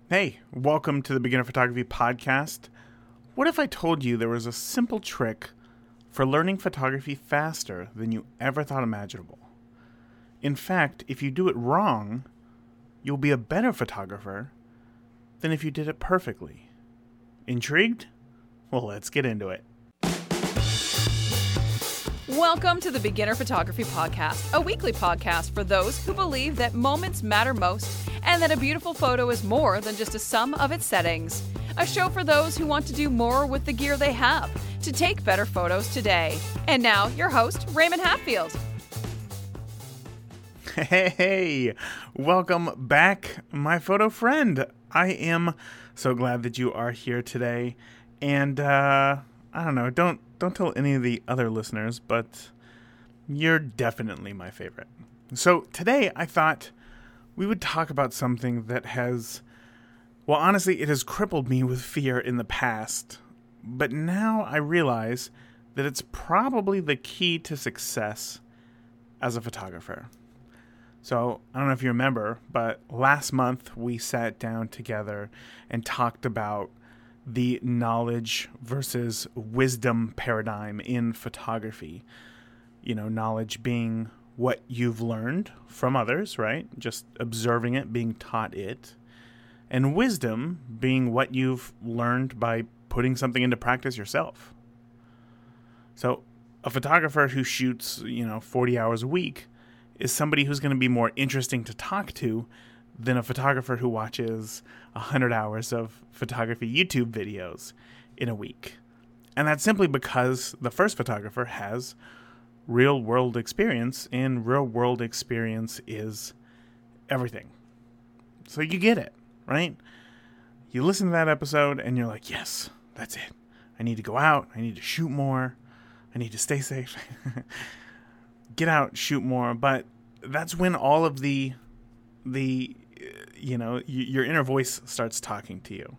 Hey, welcome to the Beginner Photography Podcast. What if I told you there was a simple trick for learning photography faster than you ever thought imaginable? In fact, if you do it wrong, you'll be a better photographer than if you did it perfectly. Intrigued? Well, let's get into it. Welcome to the Beginner Photography Podcast, a weekly podcast for those who believe that moments matter most and that a beautiful photo is more than just a sum of its settings. A show for those who want to do more with the gear they have to take better photos today. And now, your host, Raymond Hatfield. Hey, welcome back, my photo friend. I am so glad that you are here today. And, I don't know, don't tell any of the other listeners, but you're definitely my favorite. So today I thought we would talk about something that has, well, honestly, it has crippled me with fear in the past. But now I realize that it's probably the key to success as a photographer. So I don't know if you remember, but last month we sat down together and talked about the knowledge versus wisdom paradigm in photography. You know, knowledge being what you've learned from others, right? Just observing it, being taught it. And wisdom being what you've learned by putting something into practice yourself. So a photographer who shoots, 40 hours a week is somebody who's going to be more interesting to talk to than a photographer who watches 100 hours of photography YouTube videos in a week. And that's simply because the first photographer has real-world experience, and real-world experience is everything. So you get it, right? You listen to that episode, and you're like, yes, that's it. I need to go out. I need to shoot more. I need to stay safe. Get out, shoot more. But that's when all of your inner voice starts talking to you.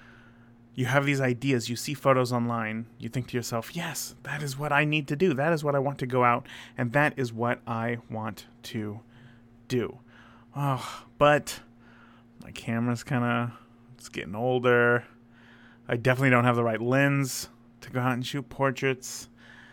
You have these ideas, you see photos online, you think to yourself, yes, that is what I need to do. That is what I want to go out, and that is what I want to do. Oh, but my camera's it's getting older. I definitely don't have the right lens to go out and shoot portraits.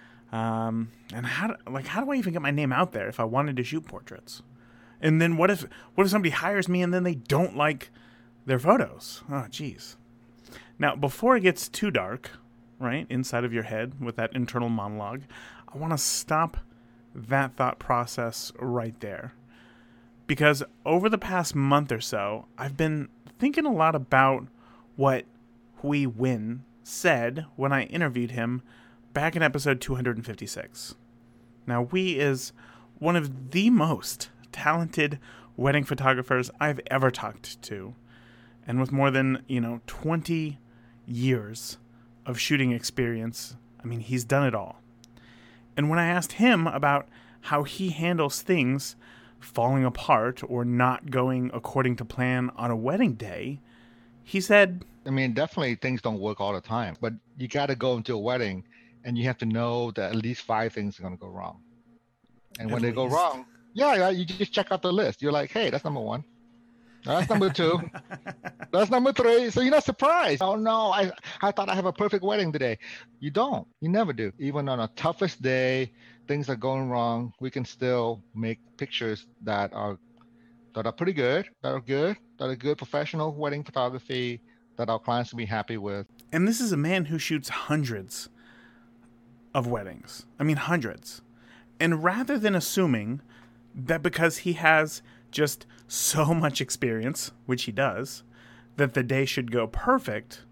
And how do I even get my name out there if I wanted to shoot portraits? And then what if somebody hires me and then they don't like their photos? Oh, geez. Now, before it gets too dark, right, inside of your head with that internal monologue, I want to stop that thought process right there. Because over the past month or so, I've been thinking a lot about what Huy Nguyen said when I interviewed him back in episode 256. Now, Huy is one of the most talented wedding photographers I've ever talked to. And with more than, 20 years of shooting experience, he's done it all. And when I asked him about how he handles things falling apart or not going according to plan on a wedding day, he said, definitely things don't work all the time, but you got to go into a wedding and you have to know that at least 5 things are going to go wrong. And when they go wrong, you just check out the list. You're like, hey, that's number 1. That's number 2. That's number 3. So you're not surprised. Oh, no, I thought I have a perfect wedding today. You don't. You never do. Even on a toughest day, things are going wrong. We can still make pictures that are pretty good, that are good professional wedding photography that our clients will be happy with. And this is a man who shoots hundreds of weddings. Hundreds. And rather than assuming that because he has just so much experience, which he does, that the day should go perfect,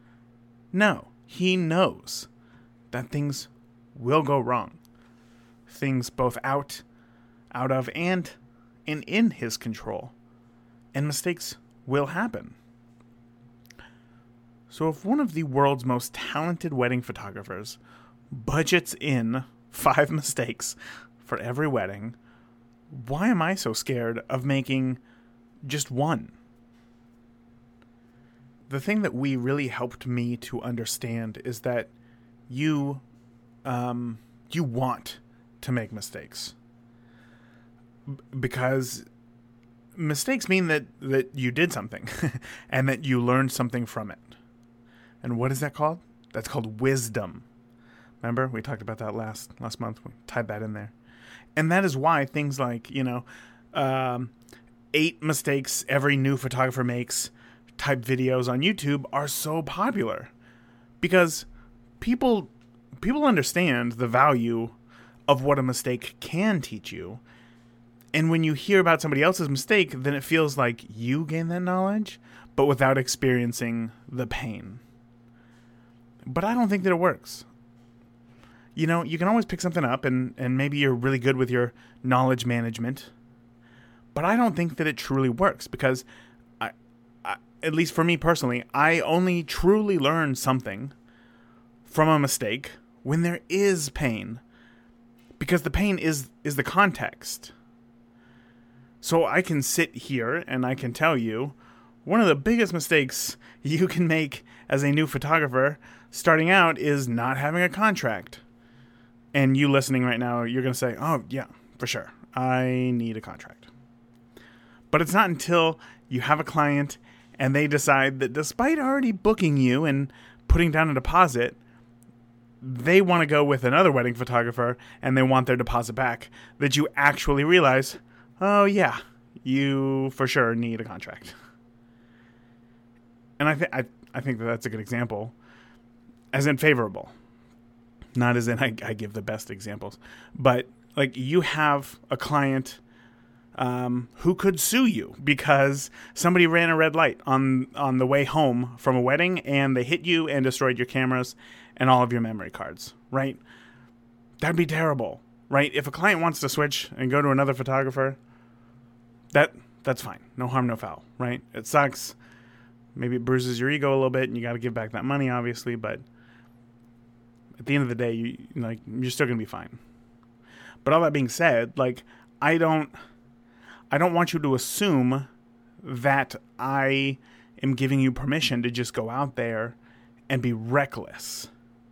no, he knows that things will go wrong. Things both out of and in his control. And mistakes will happen. So if one of the world's most talented wedding photographers budgets in 5 mistakes for every wedding, why am I so scared of making just one? The thing that really helped me to understand is that you want to make mistakes. Because mistakes mean that you did something and that you learned something from it. And what is that called? That's called wisdom. Remember, we talked about that last month. We tied that in there. And that is why things like, 8 mistakes every new photographer makes type videos on YouTube are so popular. Because people understand the value of what a mistake can teach you. And when you hear about somebody else's mistake, then it feels like you gain that knowledge, but without experiencing the pain. But I don't think that it works. You can always pick something up and maybe you're really good with your knowledge management. But I don't think that it truly works because, I, at least for me personally, I only truly learn something from a mistake when there is pain. Because the pain is the context. So I can sit here and I can tell you one of the biggest mistakes you can make as a new photographer starting out is not having a contract. And you listening right now, you're going to say, oh, yeah, for sure. I need a contract. But it's not until you have a client and they decide that despite already booking you and putting down a deposit, they want to go with another wedding photographer and they want their deposit back, that you actually realize, oh, yeah, you for sure need a contract. And I think that that's a good example, as in favorable. Not as in I give the best examples. But like you have a client who could sue you because somebody ran a red light on the way home from a wedding and they hit you and destroyed your cameras and all of your memory cards, right? That'd be terrible, right? If a client wants to switch and go to another photographer, that's fine. No harm, no foul, right? It sucks. Maybe it bruises your ego a little bit and you got to give back that money, obviously, but at the end of the day, you're still going to be fine. But all that being said, I don't want you to assume that I am giving you permission to just go out there and be reckless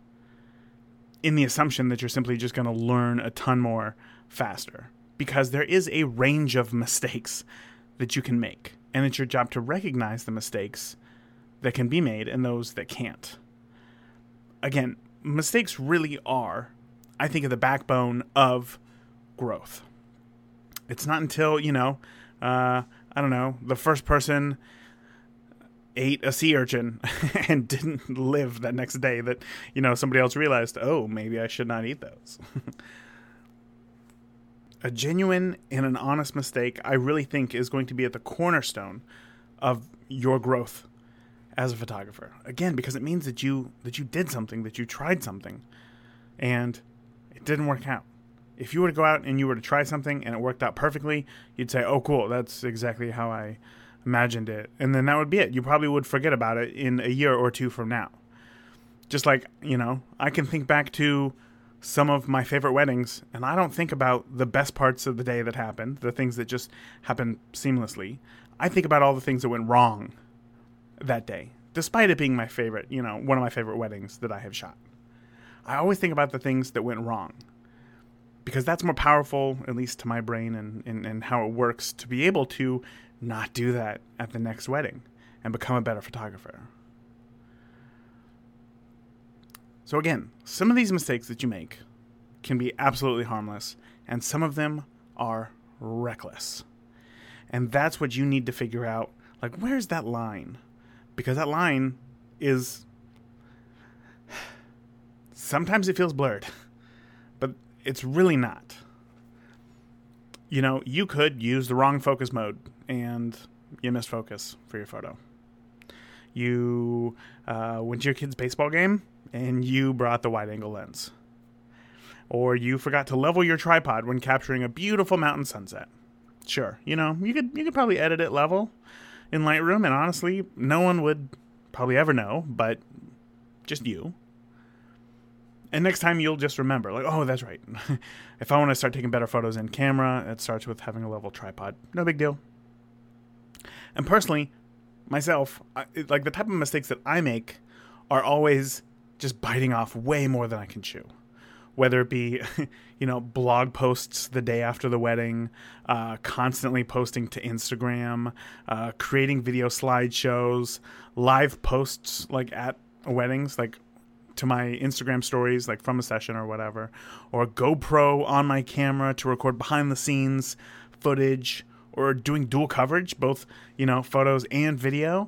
in the assumption that you're simply just going to learn a ton more faster. Because there is a range of mistakes that you can make. And it's your job to recognize the mistakes that can be made and those that can't. Again, mistakes really are, I think, the backbone of growth. It's not until, the first person ate a sea urchin and didn't live that next day that, somebody else realized, oh, maybe I should not eat those. A genuine and an honest mistake, I really think, is going to be at the cornerstone of your growth as a photographer. Again, because it means that you did something, that you tried something, and it didn't work out. If you were to go out and you were to try something and it worked out perfectly, you'd say, oh, cool, that's exactly how I imagined it. And then that would be it. You probably would forget about it in a year or two from now. Just like, I can think back to some of my favorite weddings, and I don't think about the best parts of the day that happened, the things that just happened seamlessly. I think about all the things that went wrong that day, despite it being my favorite, one of my favorite weddings that I have shot. I always think about the things that went wrong, because that's more powerful, at least to my brain and how it works, to be able to not do that at the next wedding and become a better photographer. So again, some of these mistakes that you make can be absolutely harmless, and some of them are reckless. And that's what you need to figure out, where's that line? Because that line is, sometimes it feels blurred, but it's really not. You could use the wrong focus mode and you missed focus for your photo. You went to your kid's baseball game and you brought the wide-angle lens. Or you forgot to level your tripod when capturing a beautiful mountain sunset. Sure, you could probably edit it level in Lightroom, and honestly, no one would probably ever know, but just you. And next time you'll just remember, oh, that's right. If I want to start taking better photos in camera, it starts with having a level tripod. No big deal. And personally, myself, the type of mistakes that I make are always just biting off way more than I can chew. whether it be, blog posts the day after the wedding, constantly posting to Instagram, creating video slideshows, live posts like at weddings, like to my Instagram stories, like from a session or whatever, or GoPro on my camera to record behind the scenes footage, or doing dual coverage, both, photos and video.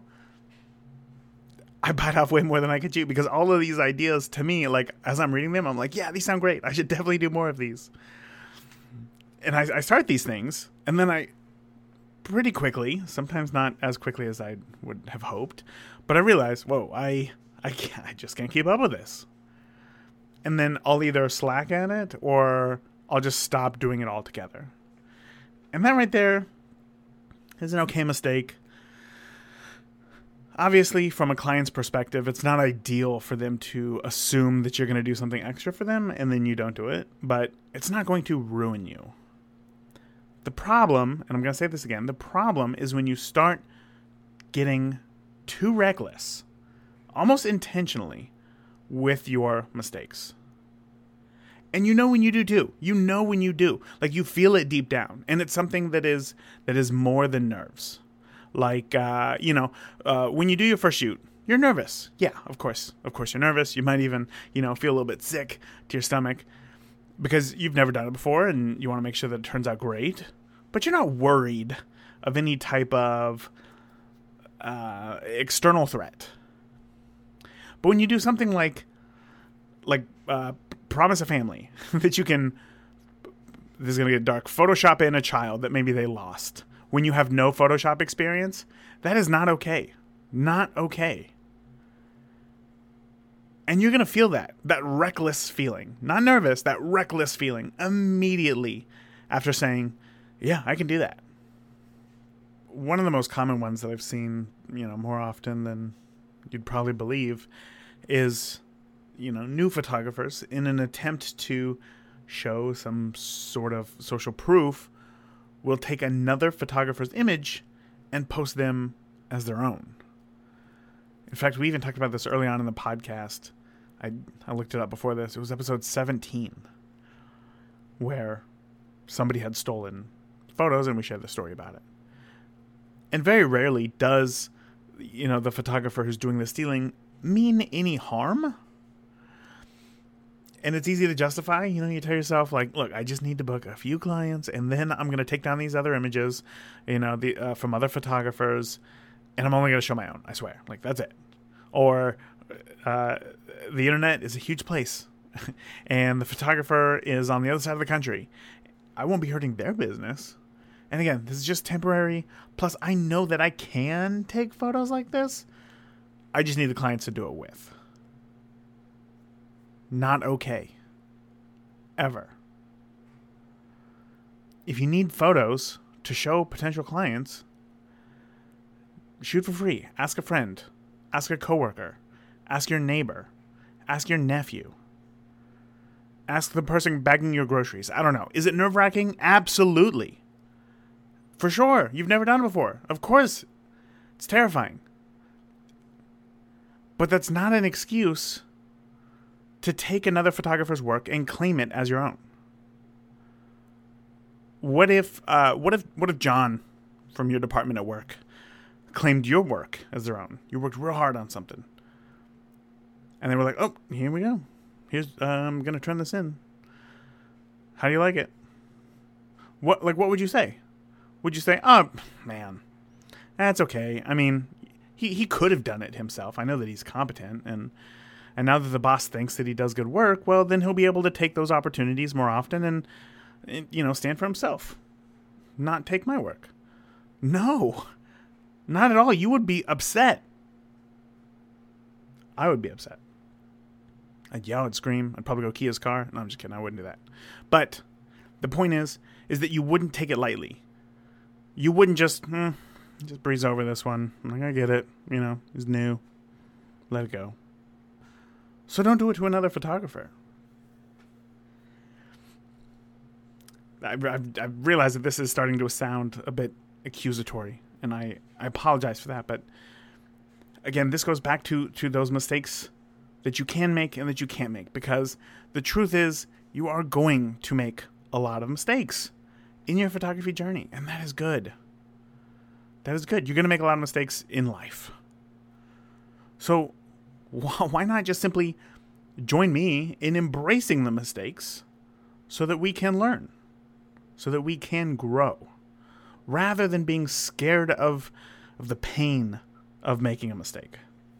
I bite off way more than I could chew, because all of these ideas to me, like as I'm reading them, I'm like, yeah, these sound great. I should definitely do more of these. And I start these things, and then I pretty quickly, sometimes not as quickly as I would have hoped, but I realize, whoa, I just can't keep up with this. And then I'll either slack at it or I'll just stop doing it altogether. And that right there is an okay mistake. Obviously, from a client's perspective, it's not ideal for them to assume that you're going to do something extra for them and then you don't do it, but it's not going to ruin you. The problem, and I'm going to say this again, the problem is when you start getting too reckless, almost intentionally, with your mistakes. And when you do too. When you do. Like, you feel it deep down. And it's something that is more than nerves. Like, when you do your first shoot, you're nervous. Yeah, of course. Of course you're nervous. You might even, feel a little bit sick to your stomach because you've never done it before and you want to make sure that it turns out great. But you're not worried of any type of external threat. But when you do something like promise a family that you can, this is going to get dark, Photoshop in a child that maybe they lost. When you have no Photoshop experience, that is not okay. Not okay. And you're going to feel that reckless feeling. Not nervous, that reckless feeling immediately after saying, yeah, I can do that. One of the most common ones that I've seen, more often than you'd probably believe is, new photographers in an attempt to show some sort of social proof will take another photographer's image and post them as their own. In fact, we even talked about this early on in the podcast. I looked it up before this. It was episode 17, where somebody had stolen photos and we shared the story about it. And very rarely does, the photographer who's doing the stealing mean any harm. And it's easy to justify. You tell yourself, like, look, I just need to book a few clients, and then I'm going to take down these other images, from other photographers, and I'm only going to show my own, I swear. Like, that's it. Or the internet is a huge place, and the photographer is on the other side of the country. I won't be hurting their business. And again, this is just temporary. Plus, I know that I can take photos like this. I just need the clients to do it with. Not okay. Ever. If you need photos to show potential clients, shoot for free. Ask a friend. Ask a coworker. Ask your neighbor. Ask your nephew. Ask the person bagging your groceries. I don't know. Is it nerve-wracking? Absolutely. For sure. You've never done it before. Of course. It's terrifying. But that's not an excuse to take another photographer's work and claim it as your own. What if John from your department at work claimed your work as their own? You worked real hard on something, and they were like, "Oh, here we go. Here's I'm gonna turn this in. How do you like it?" What would you say? Would you say, "Oh man, that's okay. I mean, he could have done it himself. I know that he's competent, and now that the boss thinks that he does good work, well, then he'll be able to take those opportunities more often and stand for himself, not take my work." No, not at all. You would be upset. I would be upset. I'd yell, I'd scream, I'd probably go key his car. No, I'm just kidding. I wouldn't do that. But the point is that you wouldn't take it lightly. You wouldn't just breeze over this one. I'm like, I get it. He's new. Let it go. So don't do it to another photographer. I realize that this is starting to sound a bit accusatory, and I apologize for that. But again, this goes back to those mistakes that you can make and that you can't make, because the truth is you are going to make a lot of mistakes in your photography journey, and that is good. That is good. You're going to make a lot of mistakes in life. So why not just simply join me in embracing the mistakes so that we can learn, so that we can grow, rather than being scared of the pain of making a mistake.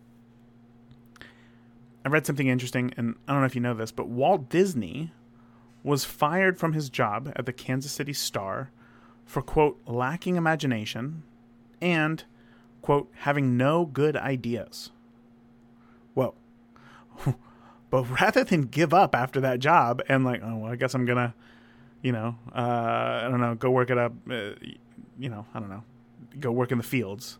I read something interesting, and I don't know if you know this, but Walt Disney was fired from his job at the Kansas City Star for, quote, lacking imagination and, quote, having no good ideas. Whoa. But rather than give up after that job and like, oh, well, I guess I'm going to, I don't know, go work it up, I don't know, go work in the fields.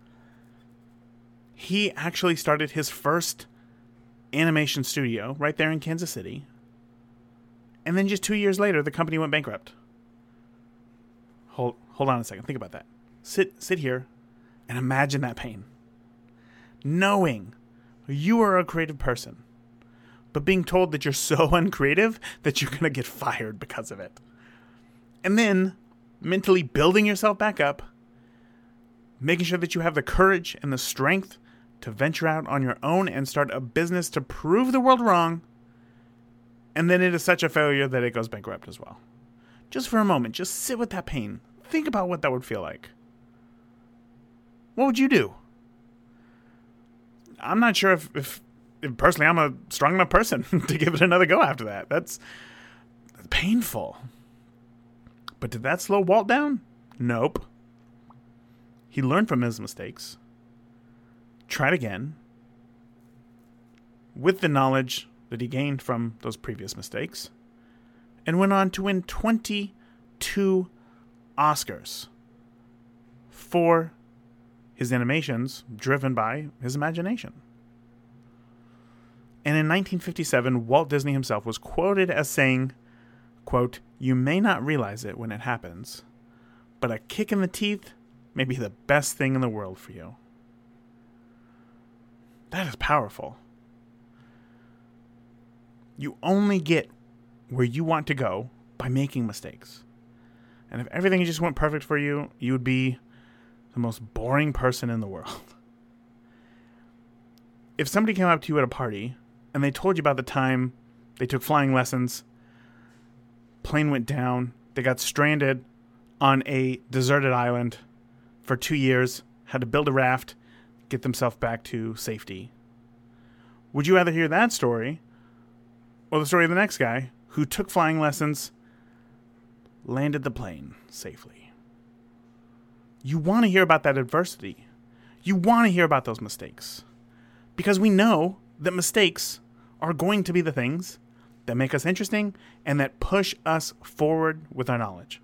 He actually started his first animation studio right there in Kansas City. And then just 2 years later, the company went bankrupt. Hold on a second. Think about that. Sit here and imagine that pain. Knowing you are a creative person, but being told that you're so uncreative that you're going to get fired because of it. And then mentally building yourself back up, making sure that you have the courage and the strength to venture out on your own and start a business to prove the world wrong. And then it is such a failure that it goes bankrupt as well. Just for a moment, just sit with that pain. Think about what that would feel like. What would you do? I'm not sure if personally I'm a strong enough person to give it another go after that. That's painful. But did that slow Walt down? Nope. He learned from his mistakes, tried again, with the knowledge that he gained from those previous mistakes, and went on to win 22 Oscars for his animations driven by his imagination. And in 1957, Walt Disney himself was quoted as saying, quote, "You may not realize it when it happens, but a kick in the teeth may be the best thing in the world for you." That is powerful. You only get where you want to go by making mistakes. And if everything just went perfect for you, you would be the most boring person in the world. If somebody came up to you at a party and they told you about the time they took flying lessons, plane went down, they got stranded on a deserted island for 2 years, had to build a raft, get themselves back to safety, would you rather hear that story or the story of the next guy who took flying lessons, landed the plane safely? You want to hear about that adversity. You want to hear about those mistakes. Because we know that mistakes are going to be the things that make us interesting and that push us forward with our knowledge.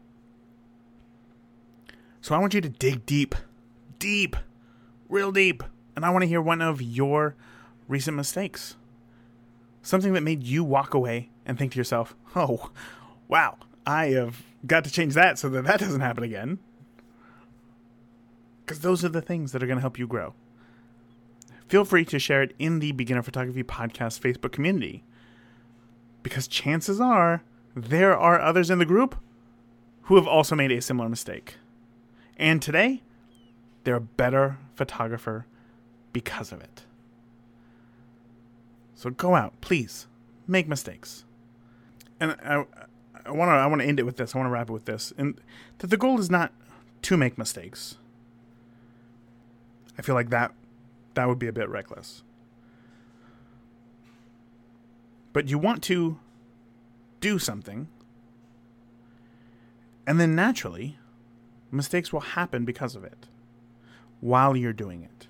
So I want you to dig deep, real deep. And I want to hear one of your recent mistakes. Something that made you walk away and think to yourself, oh, wow, I have got to change that so that doesn't happen again. Because those are the things that are going to help you grow. Feel free to share it in the Beginner Photography Podcast Facebook community. Because chances are there are others in the group who have also made a similar mistake. And today, they're a better photographer because of it. So go out, please, make mistakes. And I want to end it with this. I want to wrap it with this. And that the goal is not to make mistakes. I feel like that would be a bit reckless. But you want to do something, and then naturally, mistakes will happen because of it while you're doing it.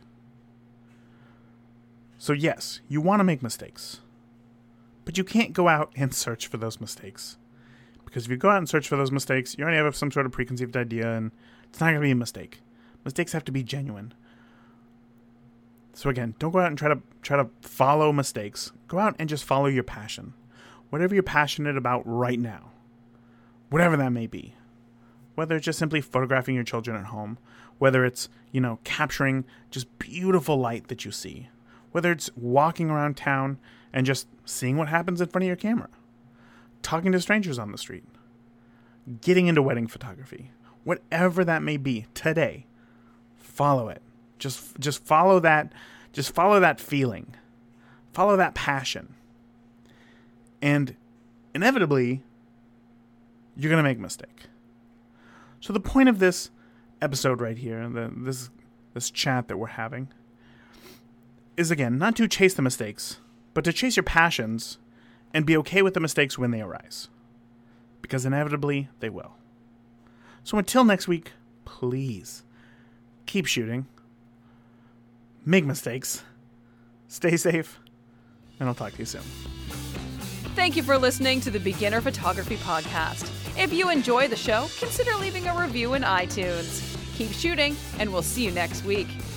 So yes, you want to make mistakes, but you can't go out and search for those mistakes. Because if you go out and search for those mistakes, you already have some sort of preconceived idea, and it's not going to be a mistake. Mistakes have to be genuine. So again, don't go out and try to follow mistakes. Go out and just follow your passion. Whatever you're passionate about right now. Whatever that may be. Whether it's just simply photographing your children at home. Whether it's, capturing just beautiful light that you see. Whether it's walking around town and just seeing what happens in front of your camera, talking to strangers on the street, getting into wedding photography, whatever that may be today, follow it. Just follow that. Just follow that feeling. Follow that passion. And inevitably, you're going to make a mistake. So the point of this episode right here, this chat that we're having, is again, not to chase the mistakes, but to chase your passions and be okay with the mistakes when they arise. Because inevitably, they will. So until next week, please keep shooting, make mistakes, stay safe, and I'll talk to you soon. Thank you for listening to the Beginner Photography Podcast. If you enjoy the show, consider leaving a review in iTunes. Keep shooting, and we'll see you next week.